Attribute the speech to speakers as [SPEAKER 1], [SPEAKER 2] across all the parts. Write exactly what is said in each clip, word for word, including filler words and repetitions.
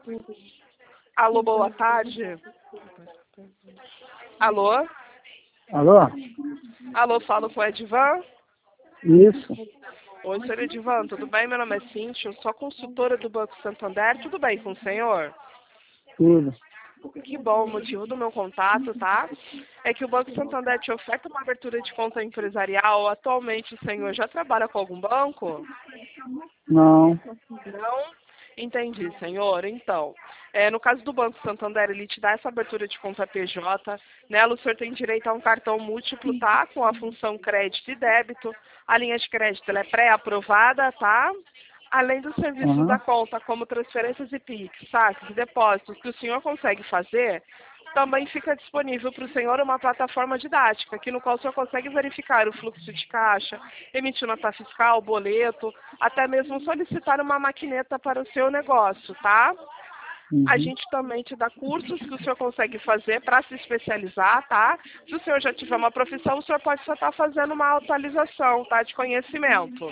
[SPEAKER 1] Alô, boa tarde. Alô?
[SPEAKER 2] Alô?
[SPEAKER 1] Alô, falo com o Edivan?
[SPEAKER 2] Isso.
[SPEAKER 1] Oi, senhor Edivan, tudo bem? Meu nome é Cíntia, eu sou consultora do Banco Santander. Tudo bem com o senhor?
[SPEAKER 2] Tudo.
[SPEAKER 1] Que bom, o motivo do meu contato, tá? É que o Banco Santander te oferta uma abertura de conta empresarial. Atualmente o senhor já trabalha com algum banco?
[SPEAKER 2] Não.
[SPEAKER 1] Não? Entendi, senhor. Então, é, no caso do Banco Santander, ele te dá essa abertura de conta P J. Nela o senhor tem direito a um cartão múltiplo, tá? Com a função crédito e débito. A linha de crédito ela é pré-aprovada, tá? Além dos serviços
[SPEAKER 2] Uhum.
[SPEAKER 1] da conta, como transferências e Pix, saques e depósitos que o senhor consegue fazer, também fica disponível para o senhor uma plataforma didática, aqui no qual o senhor consegue verificar o fluxo de caixa, emitir nota fiscal, boleto, até mesmo solicitar uma maquineta para o seu negócio, tá?
[SPEAKER 2] Uhum.
[SPEAKER 1] A gente também te dá cursos que o senhor consegue fazer para se especializar, tá? Se o senhor já tiver uma profissão, o senhor pode só estar fazendo uma atualização, tá? De conhecimento.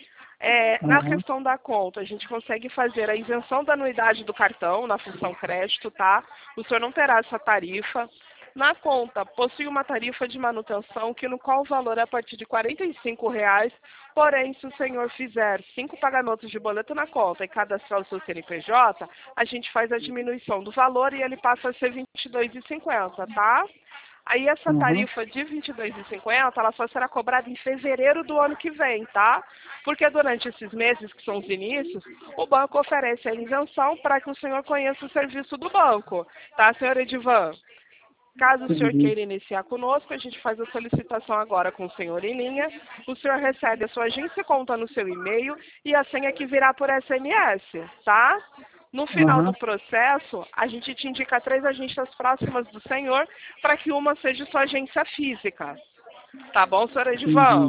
[SPEAKER 1] É, na
[SPEAKER 2] Uhum.
[SPEAKER 1] questão da conta, a gente consegue fazer a isenção da anuidade do cartão na função crédito, tá? O senhor não terá essa tarifa. Na conta, possui uma tarifa de manutenção que no qual o valor é a partir de quarenta e cinco reais, porém, se o senhor fizer cinco pagamentos de boleto na conta e cadastrar o seu C N P J, a gente faz a diminuição do valor e ele passa a ser vinte e dois reais e cinquenta centavos, tá? Aí essa
[SPEAKER 2] Uhum.
[SPEAKER 1] tarifa de vinte e dois reais e cinquenta centavos, ela só será cobrada em fevereiro do ano que vem, tá? Porque durante esses meses, que são os inícios, o banco oferece a isenção para que o senhor conheça o serviço do banco, tá, senhor Edivan? Caso o senhor
[SPEAKER 2] Entendi.
[SPEAKER 1] queira iniciar conosco, a gente faz a solicitação agora com o senhor em linha, o senhor recebe a sua agência conta no seu e-mail e a senha que virá por S M S, tá? No final
[SPEAKER 2] Uhum.
[SPEAKER 1] do processo, a gente te indica três agências próximas do senhor para que uma seja sua agência física. Tá bom, senhor Edivan?
[SPEAKER 2] Entendi.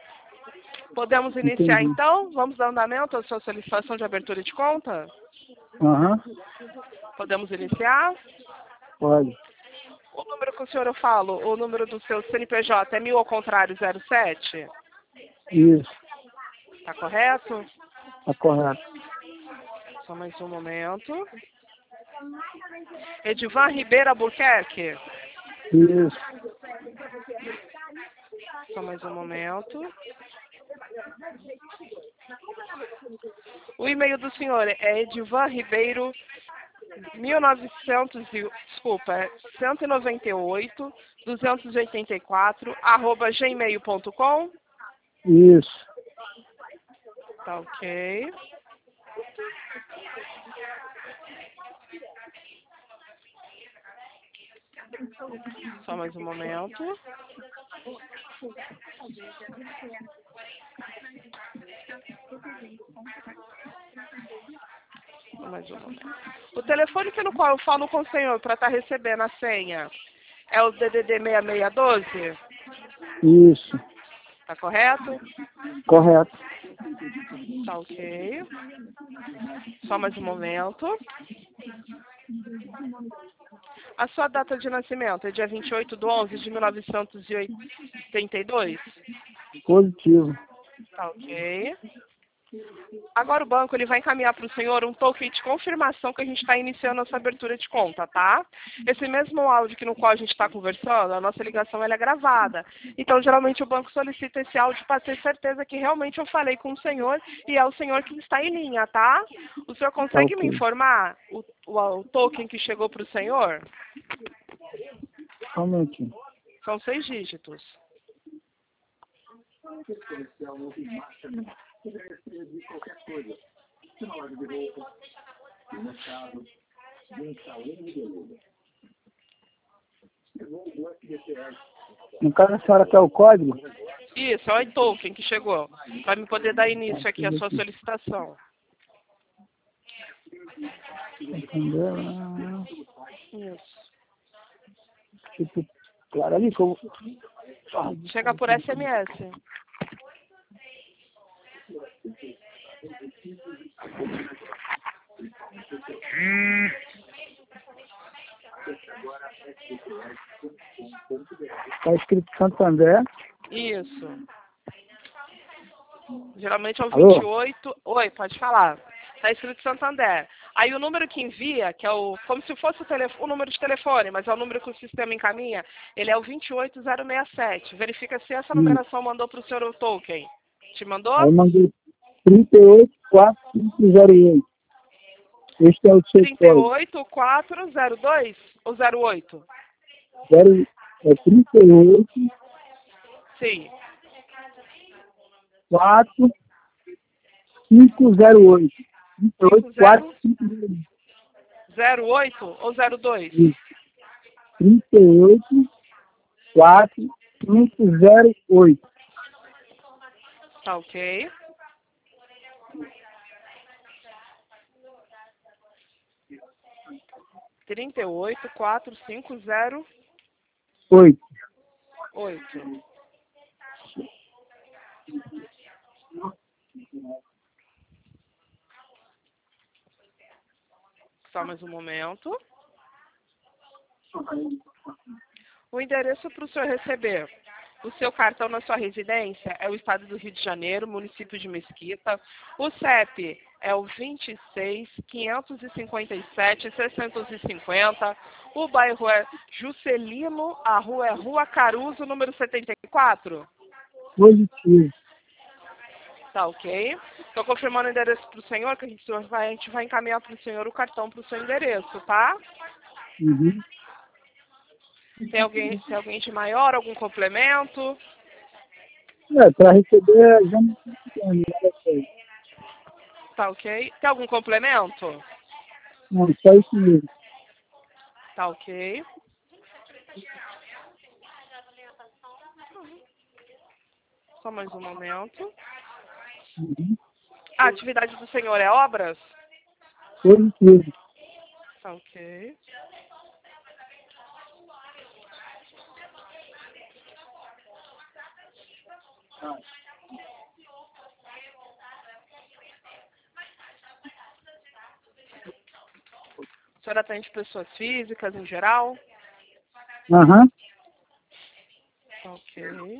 [SPEAKER 1] Podemos iniciar
[SPEAKER 2] Entendi.
[SPEAKER 1] então? Vamos dar andamento à sua solicitação de abertura de conta?
[SPEAKER 2] Uhum.
[SPEAKER 1] Podemos iniciar?
[SPEAKER 2] Pode.
[SPEAKER 1] O número que o senhor eu falo, o número do seu C N P J é mil ao contrário zero sete?
[SPEAKER 2] Isso.
[SPEAKER 1] Tá correto?
[SPEAKER 2] Tá correto.
[SPEAKER 1] Só mais um momento. Edivan Ribeiro Albuquerque.
[SPEAKER 2] Isso.
[SPEAKER 1] Só mais um momento. O e-mail do senhor é Edivan Ribeiro mil e novecentos e, desculpa, é cento e noventa e oito, duzentos e oitenta e quatro, arroba gmail ponto com.
[SPEAKER 2] Isso.
[SPEAKER 1] Tá ok. Só mais um momento. Só mais um momento. O telefone que no qual eu falo com o senhor para estar recebendo a senha é o D D D seis seis um dois?
[SPEAKER 2] Isso.
[SPEAKER 1] Tá correto?
[SPEAKER 2] Correto.
[SPEAKER 1] Tá ok. Só mais um momento. A sua data de nascimento é dia vinte e oito de onze de mil novecentos e oitenta e dois?
[SPEAKER 2] Positivo.
[SPEAKER 1] Tá ok. Agora o banco ele vai encaminhar para o senhor um token de confirmação que a gente está iniciando essa abertura de conta, tá? Esse mesmo áudio que no qual a gente está conversando, a nossa ligação ela é gravada. Então, geralmente o banco solicita esse áudio para ter certeza que realmente eu falei com o senhor e é o senhor que está em linha, tá? O senhor
[SPEAKER 2] Tá
[SPEAKER 1] consegue me
[SPEAKER 2] ok.
[SPEAKER 1] informar o, o, o token que chegou para o senhor?
[SPEAKER 2] Só um minutinho.
[SPEAKER 1] São seis dígitos.
[SPEAKER 2] No caso, a senhora quer o código?
[SPEAKER 1] Isso, é o token que chegou. Para me poder dar início
[SPEAKER 2] Tá,
[SPEAKER 1] aqui à
[SPEAKER 2] deixa eu
[SPEAKER 1] sua
[SPEAKER 2] ver aqui.
[SPEAKER 1] solicitação.
[SPEAKER 2] Entendeu? Ah,
[SPEAKER 1] Isso.
[SPEAKER 2] tipo, claro ali que eu... Ah,
[SPEAKER 1] Chega por S M S.
[SPEAKER 2] tá escrito Santander.
[SPEAKER 1] Isso. Geralmente é o
[SPEAKER 2] Alô?
[SPEAKER 1] vinte e oito. Oi, pode falar. Tá escrito Santander. Aí o número que envia, que é o, como se fosse o, telefone, o número de telefone, mas é o número que o sistema encaminha, ele é o vinte e oito zero sessenta e sete. Verifica se essa
[SPEAKER 2] Sim.
[SPEAKER 1] numeração mandou para o senhor o token. Te mandou?
[SPEAKER 2] Aí eu mandei trinta e oito, quatro, cinco zero oito. Este é o seu
[SPEAKER 1] trinta e
[SPEAKER 2] código.
[SPEAKER 1] oito quatro zero dois ou zero oito?
[SPEAKER 2] Zero, é trinta e oito,
[SPEAKER 1] Sim.
[SPEAKER 2] quatro, cinco zero oito. trinta e oito, quatro,
[SPEAKER 1] cinco zero
[SPEAKER 2] cinco zero oito.
[SPEAKER 1] zero oito ou zero dois?
[SPEAKER 2] Isso. trinta e oito, quatro, cinco zero oito.
[SPEAKER 1] Tá ok. trinta e oito quatro cinco zero
[SPEAKER 2] oito.
[SPEAKER 1] oito. Só mais um momento. O endereço para o senhor receber o seu cartão na sua residência é o estado do Rio de Janeiro, município de Mesquita. O C E P é o vinte e seis, quinhentos e cinquenta e sete, seiscentos e cinquenta. O bairro é Juscelino, a rua é Rua Caruso, número setenta e quatro.
[SPEAKER 2] Positivo.
[SPEAKER 1] Tá ok? Estou confirmando o endereço para o senhor, que a gente vai, a gente vai encaminhar para o senhor o cartão para o seu endereço, tá?
[SPEAKER 2] Uhum.
[SPEAKER 1] Tem alguém, tem alguém de maior, algum complemento?
[SPEAKER 2] É, para receber já não tem nada.
[SPEAKER 1] Tá ok? Tem algum complemento?
[SPEAKER 2] Não, só isso mesmo.
[SPEAKER 1] Tá ok. Só mais um momento.
[SPEAKER 2] Uhum.
[SPEAKER 1] A atividade do senhor é obras?
[SPEAKER 2] Positivo.
[SPEAKER 1] Tá ok. O senhor atende pessoas físicas em geral?
[SPEAKER 2] Aham.
[SPEAKER 1] Tá ok.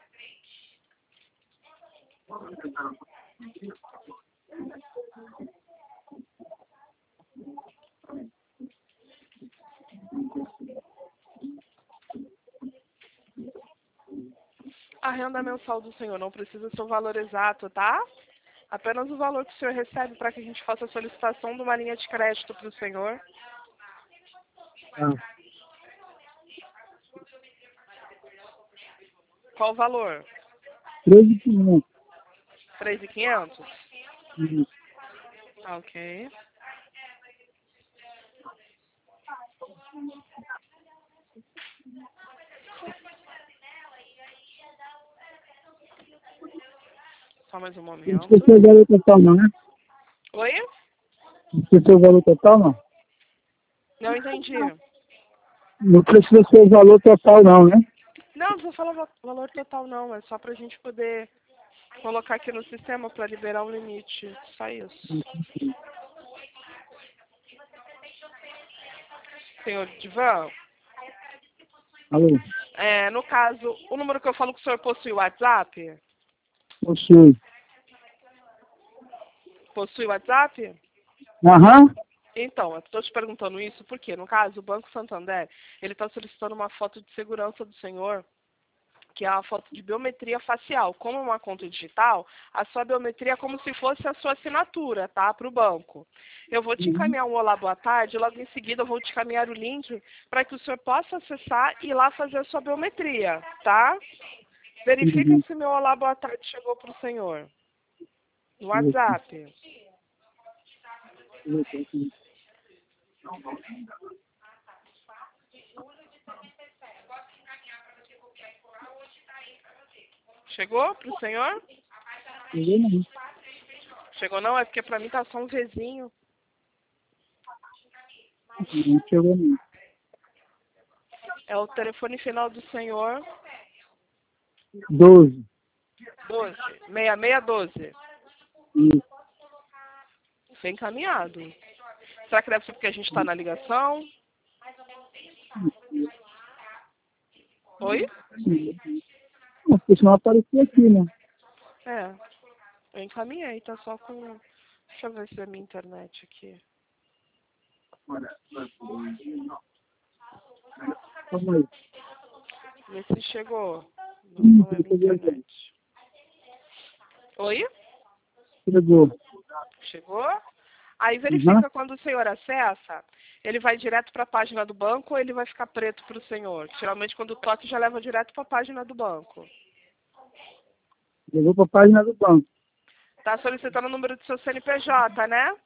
[SPEAKER 1] A renda mensal do senhor não precisa ser o valor exato, tá? Apenas o valor que o senhor recebe para que a gente faça a solicitação de uma linha de crédito para o senhor.
[SPEAKER 2] Ah,
[SPEAKER 1] Qual o valor?
[SPEAKER 2] treze mil e quinhentos.
[SPEAKER 1] três mil e quinhentos?
[SPEAKER 2] Isso.
[SPEAKER 1] Tá ok. Só mais um
[SPEAKER 2] Não
[SPEAKER 1] momento.
[SPEAKER 2] esqueceu o valor total não, né?
[SPEAKER 1] Oi?
[SPEAKER 2] Não esqueceu o valor total não?
[SPEAKER 1] Não entendi.
[SPEAKER 2] Não precisa ser o valor total não, né?
[SPEAKER 1] Não, não precisa falar va- valor total não, é só pra gente poder colocar aqui no sistema para liberar o limite. Só isso. Senhor Divan,
[SPEAKER 2] Alô?
[SPEAKER 1] é, no caso, o número que eu falo que o senhor possui o WhatsApp?
[SPEAKER 2] Possui.
[SPEAKER 1] Possui o WhatsApp?
[SPEAKER 2] Aham.
[SPEAKER 1] Então, eu estou te perguntando isso porque, no caso, o Banco Santander, ele está solicitando uma foto de segurança do senhor, que é a foto de biometria facial. Como é uma conta digital, a sua biometria é como se fosse a sua assinatura, tá? Para o banco. Eu vou te
[SPEAKER 2] Uhum.
[SPEAKER 1] encaminhar um olá, boa tarde, e logo em seguida eu vou te encaminhar o link para que o senhor possa acessar e ir lá fazer a sua biometria, tá? Verifica
[SPEAKER 2] Uhum.
[SPEAKER 1] se meu olá, boa tarde chegou para o senhor. No WhatsApp. Chegou para o senhor?
[SPEAKER 2] Entendeu? Não.
[SPEAKER 1] Chegou não? É porque para mim tá só um vizinho.
[SPEAKER 2] Não chegou não.
[SPEAKER 1] É o telefone final do senhor.
[SPEAKER 2] doze.
[SPEAKER 1] doze. seis seis doze.
[SPEAKER 2] Isso.
[SPEAKER 1] Foi encaminhado. Será que deve ser porque a gente está na ligação? Oi?
[SPEAKER 2] Não, porque senão aparecia aqui, né?
[SPEAKER 1] É. Eu encaminhei, tá só com... Deixa eu ver se é minha internet aqui.
[SPEAKER 2] Calma aí.
[SPEAKER 1] Vê se chegou.
[SPEAKER 2] Ih,
[SPEAKER 1] Não é
[SPEAKER 2] chegou
[SPEAKER 1] minha
[SPEAKER 2] aqui.
[SPEAKER 1] internet. Oi?
[SPEAKER 2] Chegou.
[SPEAKER 1] Chegou? Aí verifica
[SPEAKER 2] Uhum.
[SPEAKER 1] quando o senhor acessa, ele vai direto para a página do banco ou ele vai ficar preto para o senhor? Geralmente quando toca já leva direto para a página do banco.
[SPEAKER 2] Levou para a página do banco.
[SPEAKER 1] Tá solicitando o número do seu C N P J, né?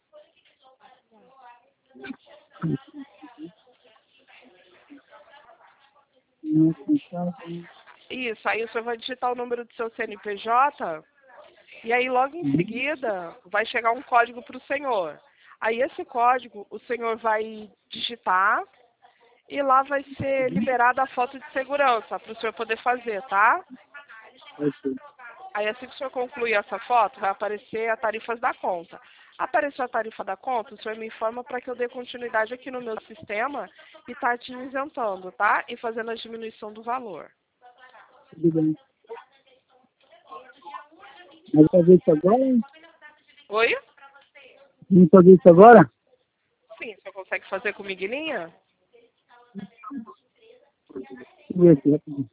[SPEAKER 1] Isso, aí o senhor vai digitar o número do seu C N P J e aí logo em seguida vai chegar um código para o senhor. Aí esse código o senhor vai digitar e lá vai ser liberada a foto de segurança para o senhor poder fazer, tá? Aí assim que o senhor concluir essa foto, vai aparecer as tarifas da conta. Apareceu a tarifa da conta, o senhor me informa para que eu dê continuidade aqui no meu sistema e tá te isentando, tá? E fazendo a diminuição do valor.
[SPEAKER 2] Tudo bem. Mas fazer isso agora?
[SPEAKER 1] Oi?
[SPEAKER 2] Vamos fazer isso agora?
[SPEAKER 1] Sim, o senhor consegue fazer com miguelinha?
[SPEAKER 2] Deixa eu ver aqui, rapidinho.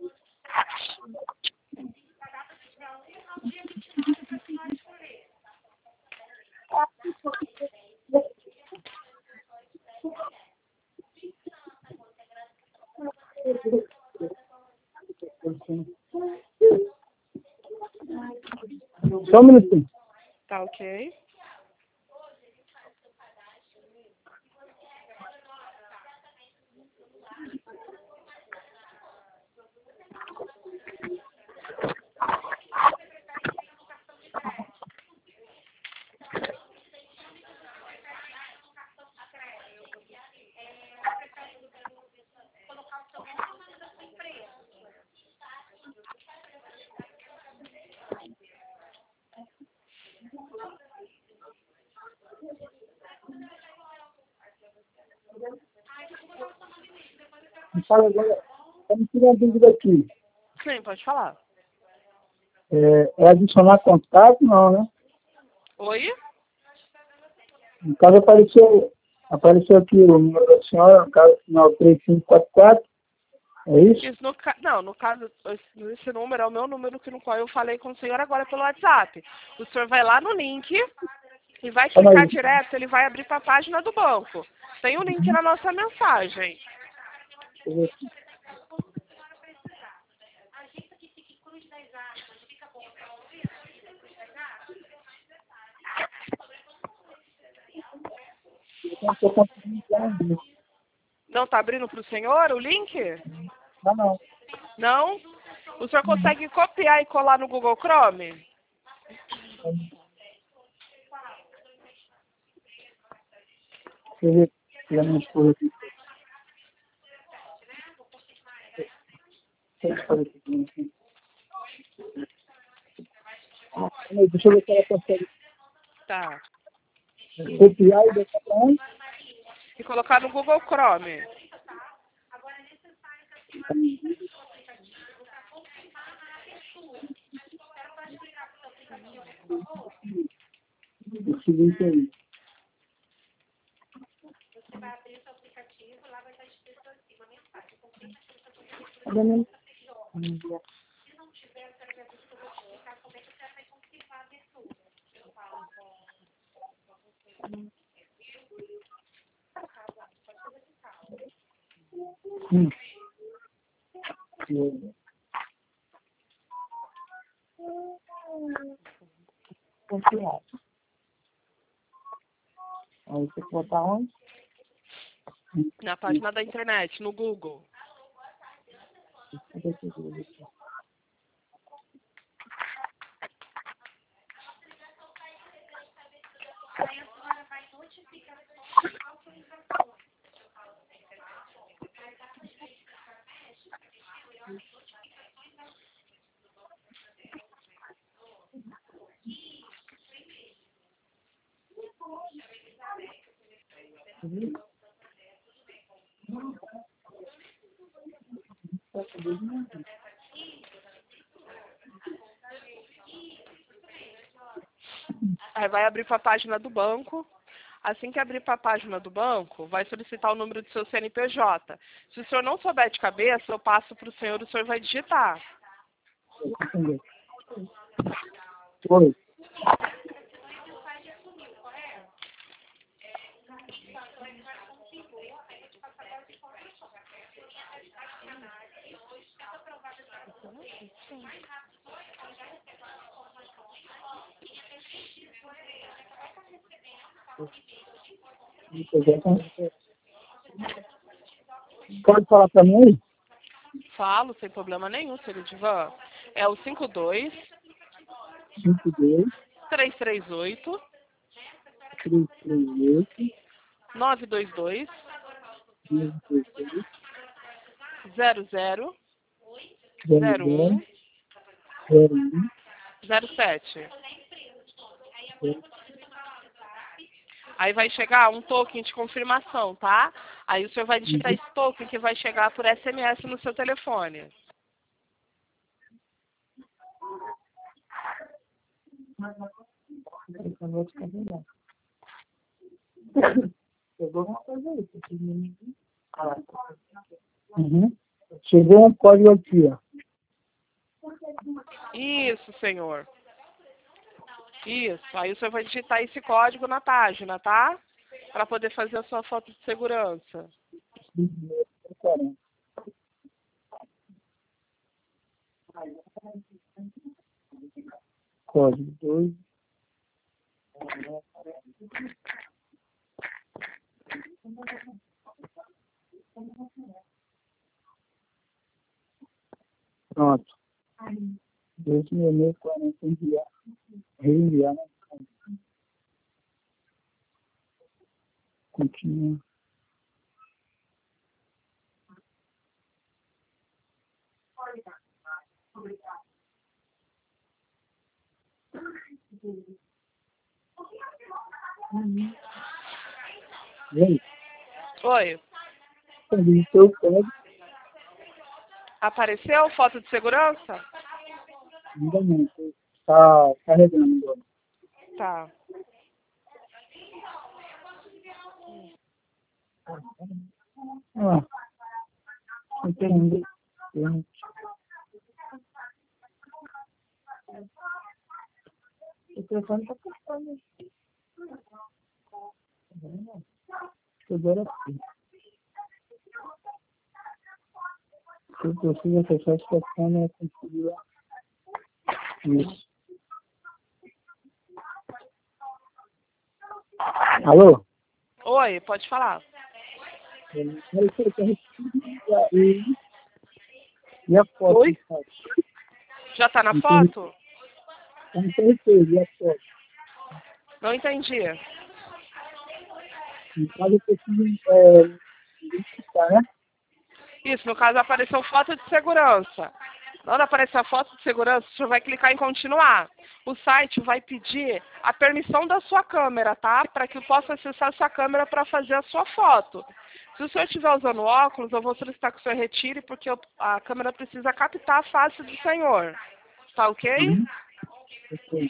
[SPEAKER 2] Só um minutinho.
[SPEAKER 1] Tá ok.
[SPEAKER 2] Me fala agora. Vamos tirar uma dúvida aqui.
[SPEAKER 1] Sim, pode falar.
[SPEAKER 2] É, é adicionar contato? Não, né?
[SPEAKER 1] Oi?
[SPEAKER 2] No caso apareceu, apareceu aqui o número da senhora, no caso final três cinco quatro quatro. É isso?
[SPEAKER 1] Isso no, ca- não, no caso, esse esse número é o meu número que no qual eu falei com o senhor agora pelo WhatsApp. O senhor vai lá no link e vai
[SPEAKER 2] Calma
[SPEAKER 1] clicar
[SPEAKER 2] aí.
[SPEAKER 1] direto, ele vai abrir para a página do banco. Tem o link na nossa mensagem.
[SPEAKER 2] Deixa eu ver aqui. Eu não estou conseguindo entrar ainda.
[SPEAKER 1] Não está abrindo para o senhor o link?
[SPEAKER 2] Não, não.
[SPEAKER 1] Não? O senhor consegue copiar e colar no Google Chrome?
[SPEAKER 2] Deixa eu ver se a minha esposa aqui. Deixa eu fazer aqui também, aqui. Calma aí, deixa eu ver se ela consegue
[SPEAKER 1] Tá.
[SPEAKER 2] copiar e deixar para onde?
[SPEAKER 1] E colocar no Google Chrome.
[SPEAKER 2] Esse link aí. Tá vendo? Hum. Confiar. Aí você botar onde?
[SPEAKER 1] Na página da internet, no Google.
[SPEAKER 2] Deixa eu ver aqui.
[SPEAKER 1] Aí vai abrir para a página do banco. Assim que abrir para a página do banco, vai solicitar o número do seu C N P J. Se o senhor não souber de cabeça, eu passo para o senhor, o senhor vai digitar.
[SPEAKER 2] Oi. Pode falar para mim aí?
[SPEAKER 1] Falo, sem problema nenhum, senhor Edivan. É o cinco dois,
[SPEAKER 2] cinco dois,
[SPEAKER 1] três três oito,
[SPEAKER 2] três três oito,
[SPEAKER 1] nove dois dois,
[SPEAKER 2] nove dois dois,
[SPEAKER 1] zero zero,
[SPEAKER 2] zero
[SPEAKER 1] zero
[SPEAKER 2] zero,
[SPEAKER 1] um,
[SPEAKER 2] zero um,
[SPEAKER 1] zero sete.
[SPEAKER 2] zero.
[SPEAKER 1] Aí vai chegar um token de confirmação, tá? Aí o senhor vai digitar esse token que vai chegar por S M S no seu telefone.
[SPEAKER 2] Uhum. Chegou um código aqui, ó.
[SPEAKER 1] Isso, senhor. Isso. Aí o senhor vai digitar esse código na página, tá? Para poder fazer a sua foto de segurança.
[SPEAKER 2] Código dois. Pronto. dois mil e quarenta enviar. Reenviar, né? Continua. E aí?
[SPEAKER 1] Oi.
[SPEAKER 2] Também seu código.
[SPEAKER 1] Apareceu foto de segurança?
[SPEAKER 2] Ainda não. Tá carregando agora.
[SPEAKER 1] Tá.
[SPEAKER 2] Ah, entendi. O telefone tá postando. Agora sim. Se eu consigo acessar esse telefone, eu consigo. Isso. Alô?
[SPEAKER 1] Oi, pode falar.
[SPEAKER 2] E, e a foto?
[SPEAKER 1] Oi? Já tá na foto?
[SPEAKER 2] Não perfeito, e a foto?
[SPEAKER 1] Não entendi.
[SPEAKER 2] No caso, eu preciso é, identificar, né?
[SPEAKER 1] Isso, no caso apareceu foto de segurança. Na hora aparecer a foto de segurança, o senhor vai clicar em continuar. O site vai pedir a permissão da sua câmera, tá? Para que eu possa acessar a sua câmera para fazer a sua foto. Se o senhor estiver usando óculos, eu vou solicitar que o senhor retire, porque eu, a câmera precisa captar a face do senhor. Tá ok?
[SPEAKER 2] Uhum. Ok.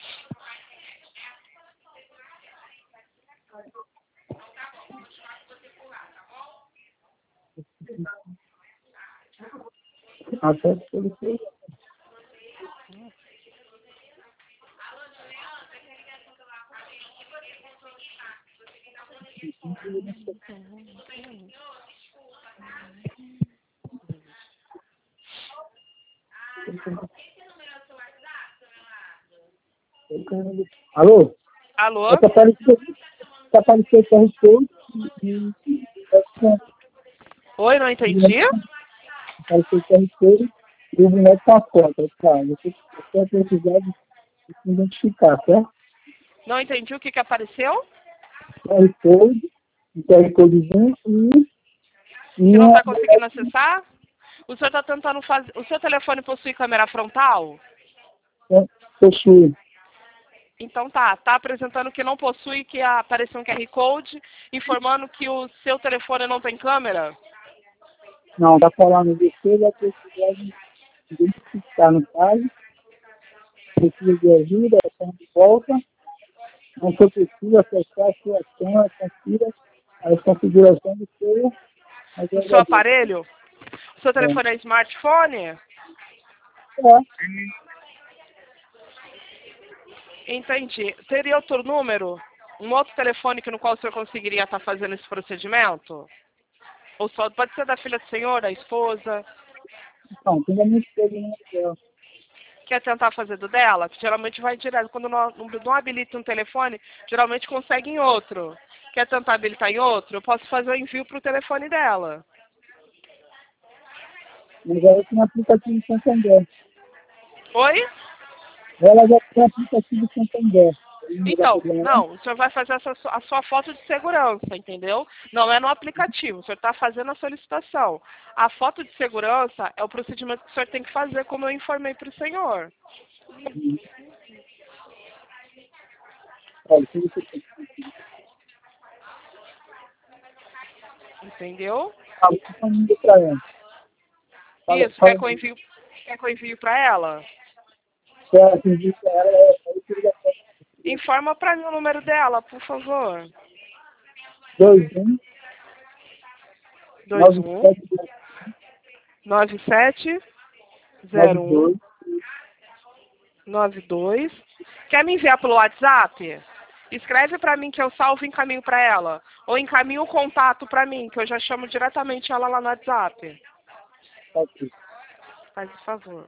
[SPEAKER 2] Acesso pelo seu. Alô?
[SPEAKER 1] Alô?
[SPEAKER 2] Tá aparecendo tá aparecendo o Q R Code e
[SPEAKER 1] Oi, não entendi?
[SPEAKER 2] apareceu o Q R Code e o boneco com a foto. Tá, você tem precisar de se identificar, certo?
[SPEAKER 1] Não entendi o que que apareceu?
[SPEAKER 2] Q R Code, o Q R Codezinho e,
[SPEAKER 1] Que
[SPEAKER 2] e
[SPEAKER 1] não
[SPEAKER 2] uma
[SPEAKER 1] está conseguindo acessar? O senhor está tentando fazer... O seu telefone possui câmera frontal?
[SPEAKER 2] possui.
[SPEAKER 1] Então tá, tá apresentando que não possui, que apareceu um Q R Code informando que o seu telefone não tem câmera?
[SPEAKER 2] Não, tá falando de você, vai precisar de identificar no caso, precisa de ajuda, tá de volta, Não foi possível acessar a sua senha, confira as configurações do seu
[SPEAKER 1] No seu aparelho? O seu telefone é, é smartphone?
[SPEAKER 2] É.
[SPEAKER 1] Entendi. Teria outro número? Um outro telefone que no qual o senhor conseguiria estar fazendo esse procedimento? Ou só pode ser da filha do senhor, da esposa?
[SPEAKER 2] Não, tem a minha esposa no dela.
[SPEAKER 1] Quer tentar fazer do dela? Que geralmente vai direto. Quando não, não, não habilita um telefone, geralmente consegue em outro. Quer tentar habilitar em outro? Eu posso fazer o envio para o telefone dela.
[SPEAKER 2] Mas ela tem aplicativo de Santander.
[SPEAKER 1] Oi?
[SPEAKER 2] Ela já tem aplicativo de Santander.
[SPEAKER 1] Então, não, o senhor vai fazer essa, a sua foto de segurança, entendeu? Não é no aplicativo, o senhor está fazendo a solicitação. A foto de segurança é o procedimento que o senhor tem que fazer, como eu informei para o senhor.
[SPEAKER 2] Hum. Olha, tudo que tem.
[SPEAKER 1] Entendeu?
[SPEAKER 2] Ah, você está indo para ela. Fala,
[SPEAKER 1] Isso,
[SPEAKER 2] fala
[SPEAKER 1] quer que eu envie, quer que eu envie para ela?
[SPEAKER 2] Quer que envie para ela, é aí que ele
[SPEAKER 1] Informa para mim o número dela, por favor.
[SPEAKER 2] dois um
[SPEAKER 1] dois um nove sete zero um nove dois. Quer me enviar pelo WhatsApp? Escreve para mim que eu salvo e encaminho para ela. Ou encaminho o contato para mim, que eu já chamo diretamente ela lá no WhatsApp.
[SPEAKER 2] Ok.
[SPEAKER 1] Faz o favor.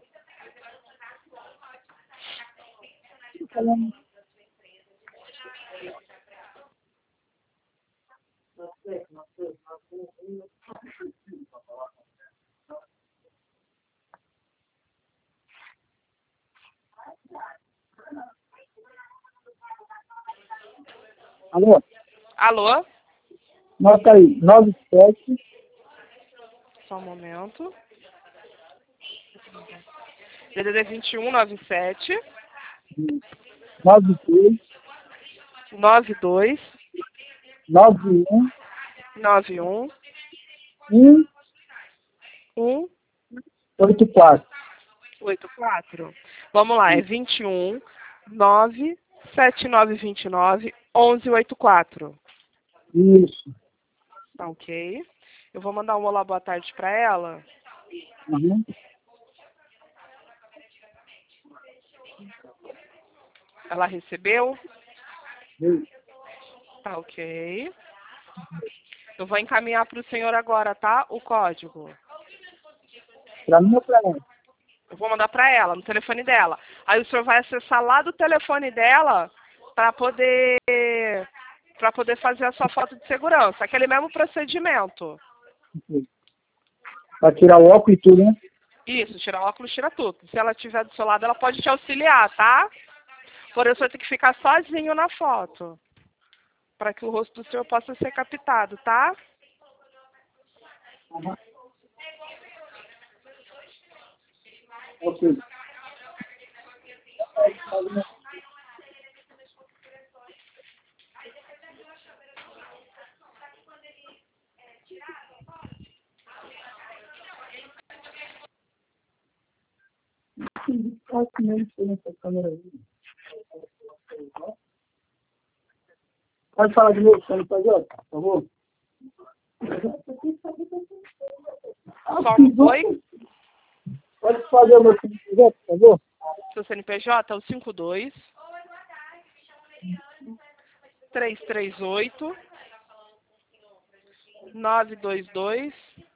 [SPEAKER 2] Alô?
[SPEAKER 1] Alô?
[SPEAKER 2] Nota aí, nove sete
[SPEAKER 1] Só um momento. D D D vinte e um, nove sete
[SPEAKER 2] nove dois
[SPEAKER 1] nove dois
[SPEAKER 2] nove um
[SPEAKER 1] nove um
[SPEAKER 2] um
[SPEAKER 1] um
[SPEAKER 2] oito quatro.
[SPEAKER 1] oito quatro. Vamos lá, é vinte e um nove sete nove vinte e nove onze oitenta e quatro.
[SPEAKER 2] Isso.
[SPEAKER 1] Tá ok. Eu vou mandar um olá, boa tarde para ela.
[SPEAKER 2] Uhum.
[SPEAKER 1] Ela recebeu?
[SPEAKER 2] Isso.
[SPEAKER 1] Tá ok. Eu vou encaminhar para o senhor agora, tá? O código.
[SPEAKER 2] Para mim ou para ela?
[SPEAKER 1] Eu vou mandar para ela, no telefone dela. Aí o senhor vai acessar lá do telefone dela para poder para poder fazer a sua foto de segurança. Aquele mesmo procedimento.
[SPEAKER 2] Para tirar o óculos e tudo, né?
[SPEAKER 1] Isso, tirar o óculos, tira tudo. Se ela estiver do seu lado, ela pode te auxiliar, tá? Por isso, vai ter que ficar sozinho na foto. Para que o rosto do senhor possa ser captado, tá?
[SPEAKER 2] Uhum. Ok. Pode falar de novo, senhor Pajota, por favor?
[SPEAKER 1] Só um oi?
[SPEAKER 2] Pode fazer o meu C N P J, por favor?
[SPEAKER 1] Seu C N P J é o cinco dois três três oito nove dois dois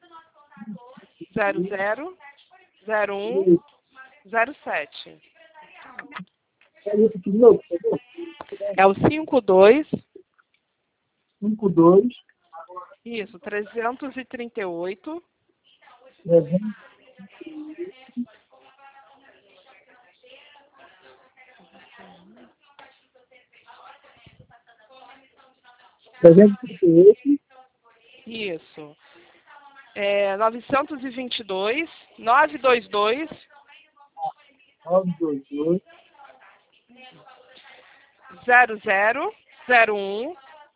[SPEAKER 1] zero zero zero um zero sete.
[SPEAKER 2] Pode repetir de novo, por favor?
[SPEAKER 1] É o cinco dois
[SPEAKER 2] cinco dois
[SPEAKER 1] isso, trezentos e trinta e oito
[SPEAKER 2] trezentos e trinta e oito
[SPEAKER 1] isso. É novecentos e vinte e dois nove dois dois
[SPEAKER 2] nove dois dois
[SPEAKER 1] zero zero zero um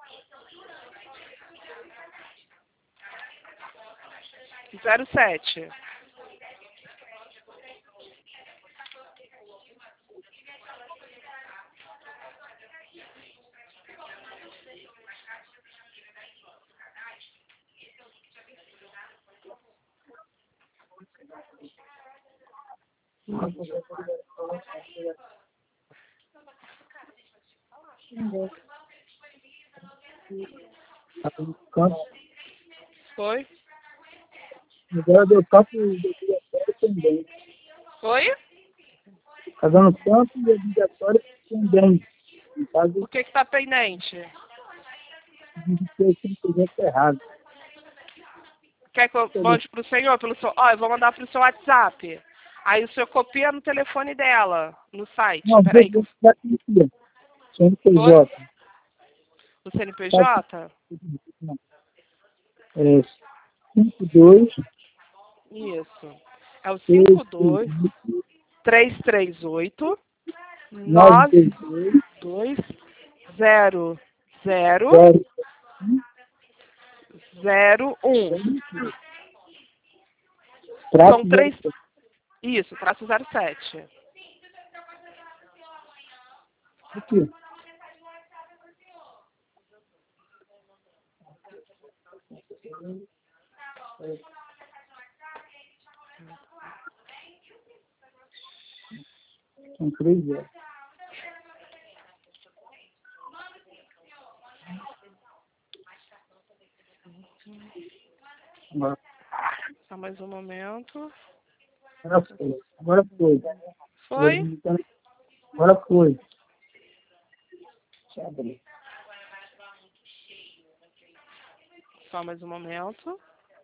[SPEAKER 1] zero sete.
[SPEAKER 2] Campo,
[SPEAKER 1] Foi?
[SPEAKER 2] agora deu campo obrigatório também.
[SPEAKER 1] Foi?
[SPEAKER 2] Está dando campo e obrigatório também. No caso,
[SPEAKER 1] O que que tá pendente?
[SPEAKER 2] de ser cem errado.
[SPEAKER 1] Quer que eu mande pro senhor? Pelo seu... Ó, eu vou mandar pro seu WhatsApp. Aí o senhor copia no telefone dela, no site.
[SPEAKER 2] Não,
[SPEAKER 1] Peraí.
[SPEAKER 2] vou dar aqui. C N P
[SPEAKER 1] Foi?
[SPEAKER 2] J.
[SPEAKER 1] O C N P J?
[SPEAKER 2] É cinco dois
[SPEAKER 1] Isso. É o
[SPEAKER 2] seis
[SPEAKER 1] cinco dois três três oito
[SPEAKER 2] nove
[SPEAKER 1] nove
[SPEAKER 2] dois dois
[SPEAKER 1] dois zero zero
[SPEAKER 2] zero
[SPEAKER 1] zero um.
[SPEAKER 2] traço
[SPEAKER 1] São
[SPEAKER 2] zero
[SPEAKER 1] três. Isso, traço zero sete.
[SPEAKER 2] aqui. São três zeros. Agora,
[SPEAKER 1] Só mais um momento.
[SPEAKER 2] agora foi. Agora foi.
[SPEAKER 1] Foi?
[SPEAKER 2] Agora foi. Deixa eu abrir.
[SPEAKER 1] Só mais um momento.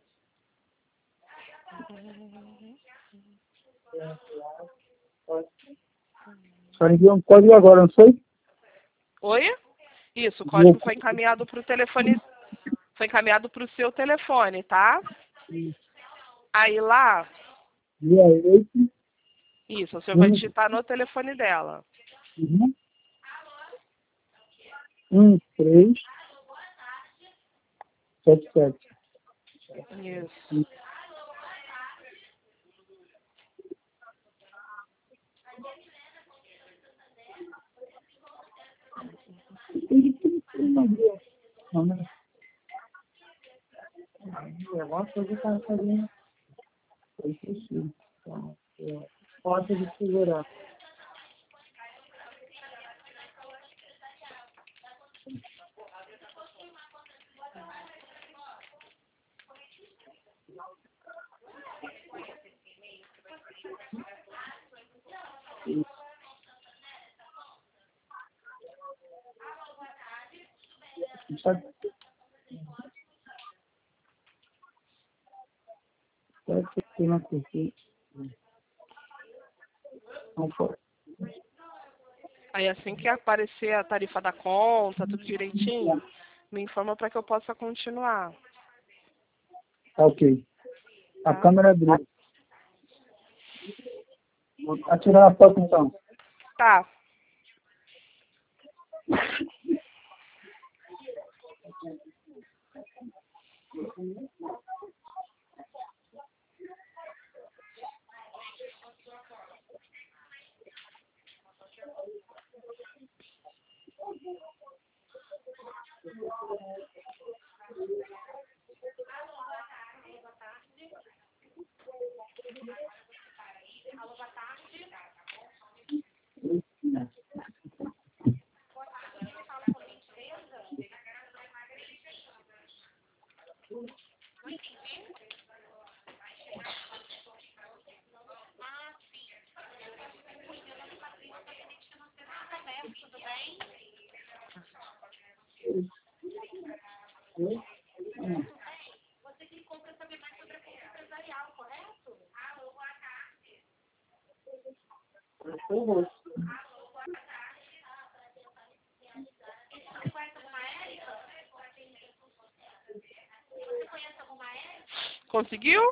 [SPEAKER 2] Só enviou um código agora, não foi?
[SPEAKER 1] Oi? Isso, o código foi encaminhado para o telefone. Foi encaminhado para o seu telefone, tá? Aí lá,
[SPEAKER 2] Dia oito.
[SPEAKER 1] isso, o senhor vai digitar no telefone dela.
[SPEAKER 2] Uhum. um, três, sete, sete.
[SPEAKER 1] Isso.
[SPEAKER 2] Não, não. Agora foi o que estava fazendo. Foi possível. Então, pode de segurar. Sabe? Pode ser que não curtiu. Não foi.
[SPEAKER 1] Aí assim que aparecer a tarifa da conta, tudo direitinho, me informa para que eu possa continuar.
[SPEAKER 2] Tá ok. A
[SPEAKER 1] Tá?
[SPEAKER 2] câmera abriu. Vou atirar a foto então.
[SPEAKER 1] Tá. Conseguiu?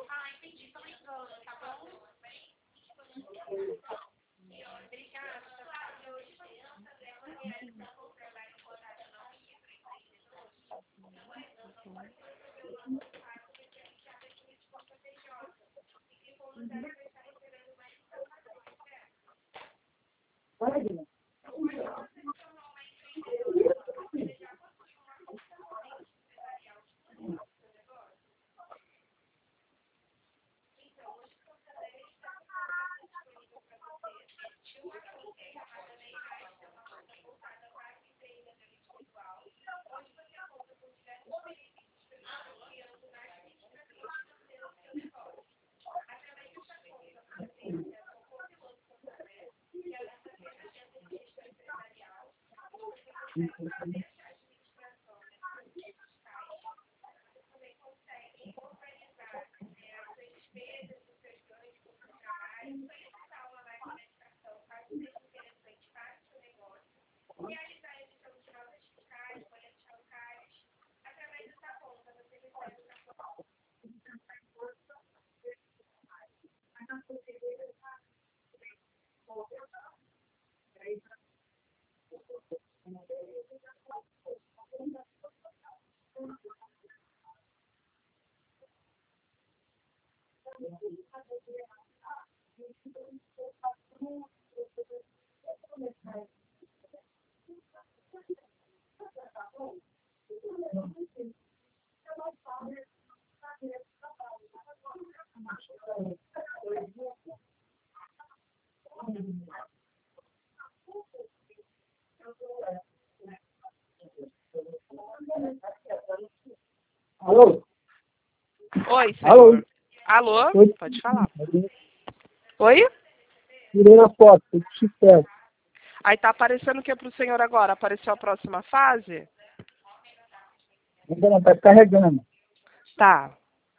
[SPEAKER 2] Alô?
[SPEAKER 1] Oi,
[SPEAKER 2] Alô?
[SPEAKER 1] senhor. Alô?
[SPEAKER 2] Oi?
[SPEAKER 1] Pode falar. Oi?
[SPEAKER 2] Tirei a foto, eu te espero.
[SPEAKER 1] Aí tá aparecendo o que pro senhor agora? Apareceu a próxima fase?
[SPEAKER 2] Ainda não, tá carregando.
[SPEAKER 1] Tá.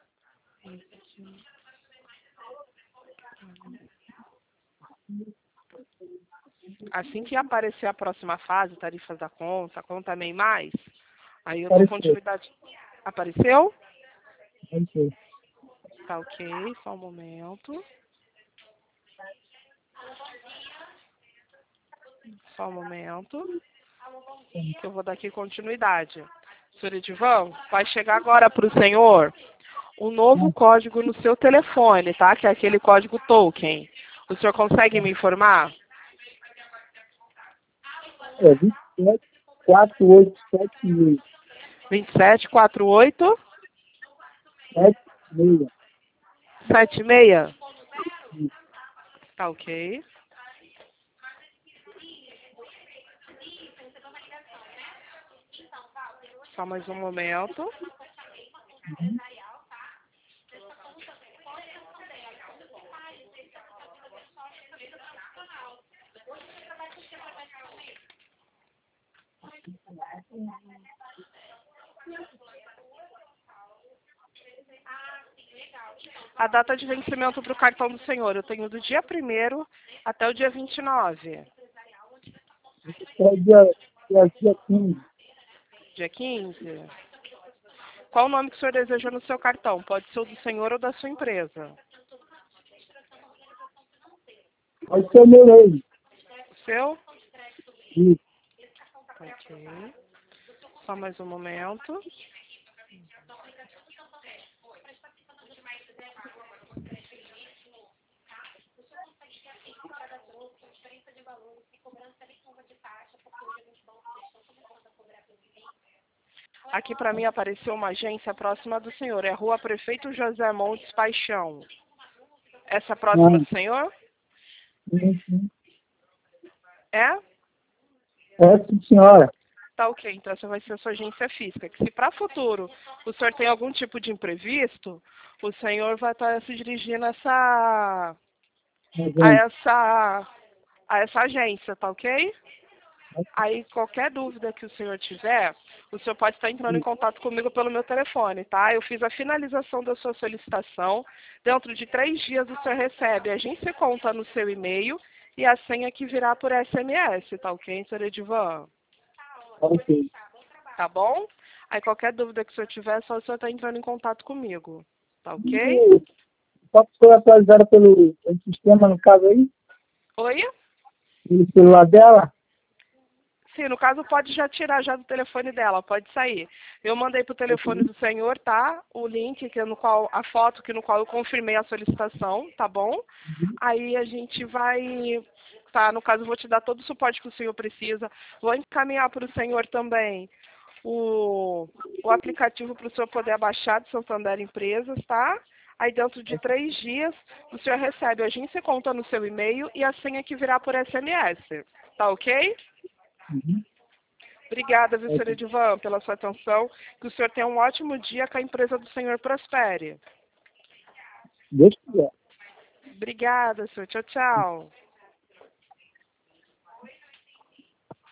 [SPEAKER 1] Assim que aparecer a próxima fase, tarifas da conta, conta nem mais, aí eu dou
[SPEAKER 2] Apareceu,
[SPEAKER 1] continuidade. Apareceu?
[SPEAKER 2] apareceu.
[SPEAKER 1] Tá ok, só um momento. Só um momento. Que eu vou dar aqui continuidade. Senhor Edivan, vai chegar agora para o senhor um novo código no seu telefone, tá? Que é aquele código token. O senhor consegue me informar?
[SPEAKER 2] É vinte e sete, quatro oito sete seis.
[SPEAKER 1] vinte e sete, quarenta e oito,
[SPEAKER 2] sete seis.
[SPEAKER 1] setenta e seis. Tá ok. Só mais um momento. A data de vencimento para o cartão do senhor, eu tenho do dia primeiro até o dia vinte e nove.
[SPEAKER 2] É dia, dia, dia quinze.
[SPEAKER 1] Dia quinze. Qual o nome que o senhor deseja no seu cartão? Pode ser o do senhor ou da sua empresa.
[SPEAKER 2] Pode ser o meu aí.
[SPEAKER 1] O seu?
[SPEAKER 2] Isso.
[SPEAKER 1] Ok. Só mais um momento. Aqui para mim apareceu uma agência próxima do senhor. É Rua Prefeito José Montes Paixão. Essa próxima
[SPEAKER 2] Não.
[SPEAKER 1] do senhor?
[SPEAKER 2] Sim, sim.
[SPEAKER 1] É?
[SPEAKER 2] É, sim, senhora.
[SPEAKER 1] Tá ok, então essa vai ser a sua agência física. Que se para futuro o senhor tem algum tipo de imprevisto, o senhor vai estar se dirigindo a essa,
[SPEAKER 2] É,
[SPEAKER 1] a
[SPEAKER 2] gente.
[SPEAKER 1] essa, a essa agência, tá ok? Aí qualquer dúvida que o senhor tiver, o senhor pode estar entrando em contato comigo pelo meu telefone, tá? Eu fiz a finalização da sua solicitação. Dentro de três dias o senhor recebe a agência conta no seu e-mail e a senha que virá por S M S, tá ok, senhor Edivan?
[SPEAKER 2] Ok.
[SPEAKER 1] Tá bom? Aí qualquer dúvida que o senhor tiver, é só o senhor estar entrando em contato comigo. Tá ok?
[SPEAKER 2] E só que foi atualizada pelo, pelo sistema, no caso aí,
[SPEAKER 1] Oi?
[SPEAKER 2] pelo celular dela.
[SPEAKER 1] Sim, no caso pode já tirar já do telefone dela, pode sair. Eu mandei pro telefone do senhor, tá? O link que é no qual, a foto que no qual eu confirmei a solicitação, tá bom? Aí a gente vai, tá? No caso eu vou te dar todo o suporte que o senhor precisa. Vou encaminhar para o senhor também o, o aplicativo para o senhor poder abaixar do Santander Empresas, tá? Aí dentro de três dias o senhor recebe a agência conta no seu e-mail e a senha que virá por S M S. Tá ok?
[SPEAKER 2] Uhum.
[SPEAKER 1] Obrigada, viu, senhor
[SPEAKER 2] Ok.
[SPEAKER 1] Edivan, pela sua atenção. Que o senhor tenha um ótimo dia, que a empresa do senhor prospere.
[SPEAKER 2] Deus quiser.
[SPEAKER 1] Obrigada, senhor. Tchau, tchau.